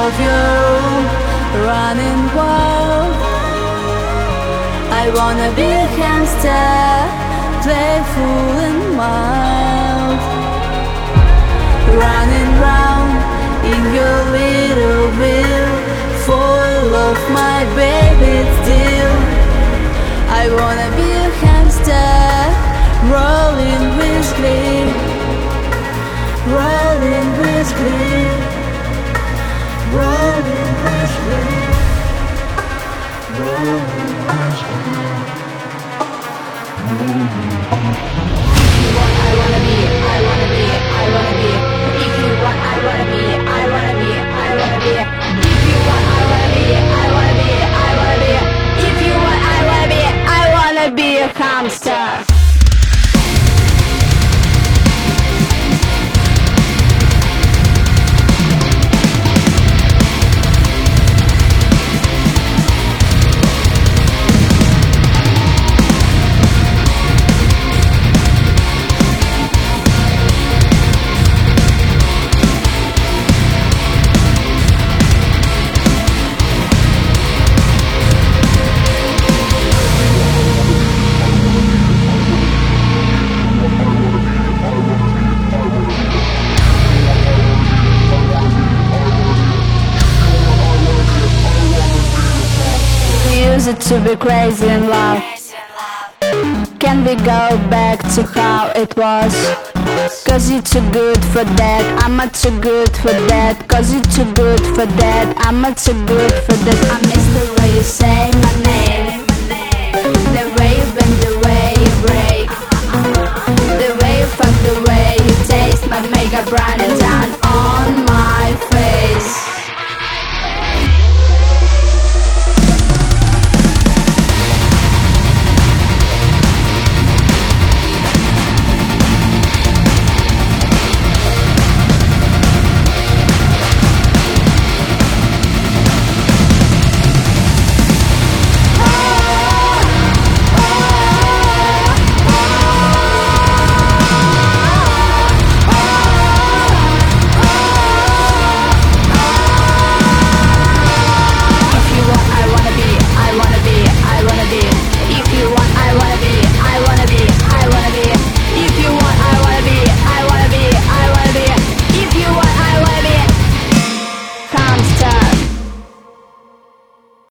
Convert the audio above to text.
of your room, running wild. I wanna be a hamster, playful and mild, running round in your little wheel, full of my baby still. I wanna be a hamster, rolling with glee, rolling with glee, rolling with glee, rolling with glee. If you want, I wanna be, I wanna be, I wanna be. If you want, I wanna be, I wanna be, I wanna be. If you want, I wanna be, I wanna be, I wanna be. If you want, I wanna be, I wanna be a hamster. It to be crazy in love. Can we go back to how it was? Cause you're too good for that, I'm not too good for that. Cause you're too good for that, I'm not too good for that. I miss the way you say my name, the way you bend, the way you break, the way you fuck, the way you taste my makeup running down.